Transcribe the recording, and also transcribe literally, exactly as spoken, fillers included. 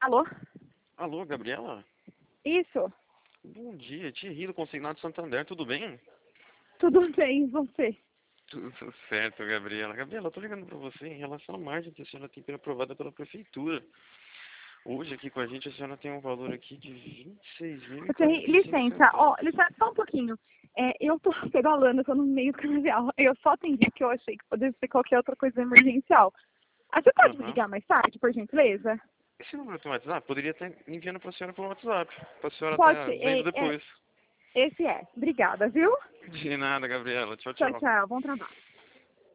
Alô? Alô, Gabriela? Isso? Bom dia, Thierry do Consignado Santander, tudo bem? Tudo bem, e você? Tudo certo, Gabriela. Gabriela, eu tô ligando pra você em relação à margem que a senhora tem aprovada pela prefeitura. Hoje aqui com a gente a senhora tem um valor aqui de vinte e seis mil e Ô, Thierry, quarenta e cinco licença, ó, centavos. licença só um pouquinho. É, eu tô pedalando, eu tô no meio do canavial. Eu só atendi que eu achei que poderia ser qualquer outra coisa emergencial. Ah, você pode me Aham. ligar mais tarde, por gentileza? Esse número tem WhatsApp? Poderia estar enviando pra senhora pelo WhatsApp. Pra senhora Pode estar ser. vendo É, é, depois. esse é. Obrigada, viu? De nada, Gabriela. Tchau, Tchau, tchau. tchau. Bom trabalho.